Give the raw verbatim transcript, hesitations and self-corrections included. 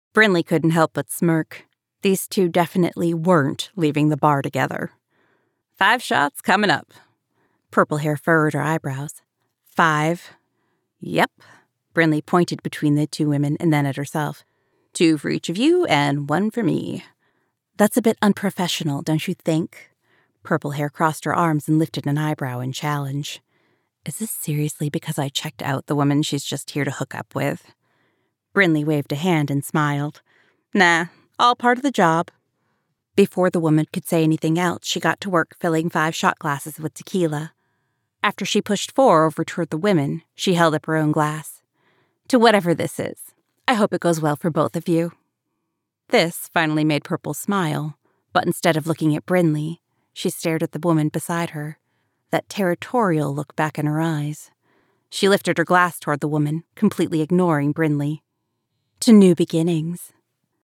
Brinley couldn't help but smirk. These two definitely weren't leaving the bar together. Five shots coming up. Purple Hair furrowed her eyebrows. Five. Yep. Brinley pointed between the two women and then at herself. Two for each of you and one for me. That's a bit unprofessional, don't you think? Purple Hair crossed her arms and lifted an eyebrow in challenge. Is this seriously because I checked out the woman she's just here to hook up with? Brinley waved a hand and smiled. Nah, all part of the job. Before the woman could say anything else, she got to work filling five shot glasses with tequila. After she pushed four over toward the women, she held up her own glass. To whatever this is, I hope it goes well for both of you. This finally made Purple smile, but instead of looking at Brinley, she stared at the woman beside her, that territorial look back in her eyes. She lifted her glass toward the woman, completely ignoring Brinley. To new beginnings.